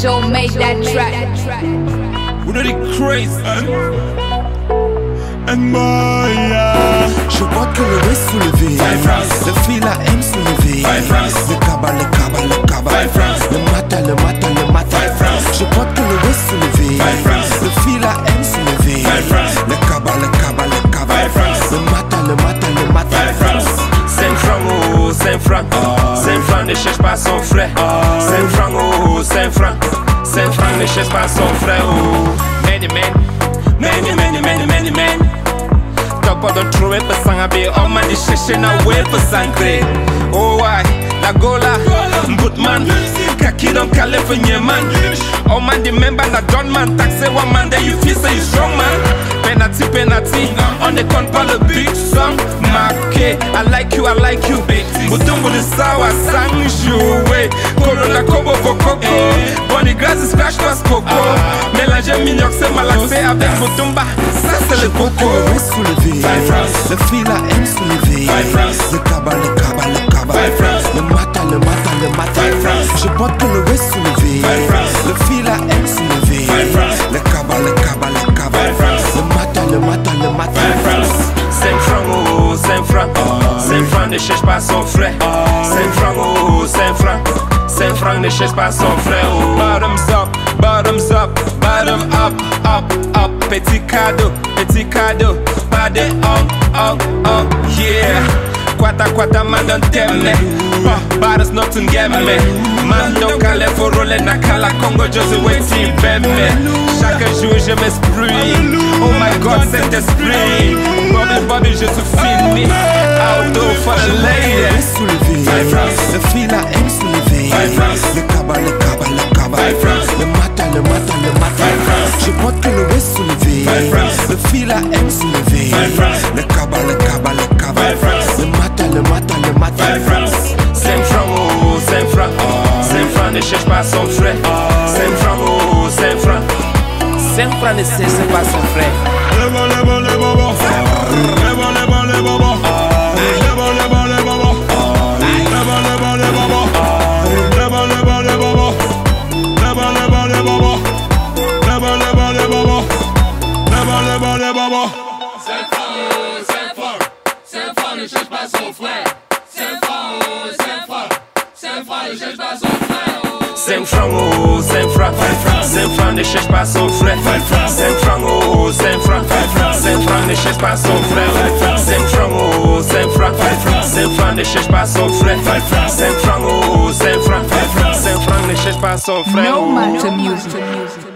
Joe made that track. We're really crazy, and boy, yeah. Je vois que le riz soulevé. Le fil à M soulevé. Le cabas, le cabas, le cabas. Le matin, le matin, le matin. Je vois que le riz soulevé. Le fil à M soulevé. Le cabas, le cabas, le cabas. Le matin, le matin, le matin. 5 francs, oh, 5 francs. 5 francs, ne cherche pas son frère. 5 francs, oh, 5 francs. 5 francs, ne cherche pas son frère, oh. Many men, many, many, many, many men. Talk about the true for sangabe. Oh man, the chercher na way for sangre. Oh why, la gola, Bootman, kaki don't call for man. Oh man, the member na done man. Taxe one man, then you feel say you strong man. Penalty, penalty, on the count par le big song. Marqué, I like you, Mutumbu the sawa sang joué. Corona combo for coco. Bonnie grass scratch was coco. Mélanger mignoc c'est malaxé avec Mutumba. Ça c'est le coco. Le riz soulevé. Le fil à M soulevé. Le cabas, le cabas, le cabas. Le matin, le matin, le matin. Je porte que le riz soulevé. Le fil à M soulevé. Le cabas, le cabas, le cabas. Le matin, le matin, le matin. 5 francs, oh, 5 francs. 5 francs, ne cherche pas son frère. 5 francs, oh, 5 francs. 5 francs, ne cherche pas son frère, oh. Bottoms up, bottoms up, bottom up, up, up. Petit cadeau, body up, yeah. Quata, man don't tell me. Bars nothing get me. Man don't call for rolling, na cala Congo just waiting, baby. Chaque jour je m'exprime. Oh my God, cet esprit. Bobby, je suis fini. Auto for the lady. Le riz soulevé. Le fil à M soulevé. Le cabas, le cabas, le cabas. Le matin, le matin, le matin. Je porte que le riz soulevé. Le fil à M soulevé. Le cabas, le cabas, le cabas. Le matin, le matin, le matin. 5 francs, oh, 5 francs. 5 francs, ne cherche pas son frère. 5 francs, oh, 5 francs. 5 francs, ne cherche pas son frère. Ne cherche pas son frère. 5 francs, oh, 5 francs. 5 francs, ne cherche pas son frère. 5 francs, oh, 5 francs. 5 francs, ne cherche pas son frère. 5 francs, oh, 5 francs. 5 francs, ne cherche pas son frère. 5 francs, oh, 5 francs. 5 francs, ne cherche pas son frère. 5 francs, oh, 5 francs. 5 francs, ne cherche pas son frère. No matter music.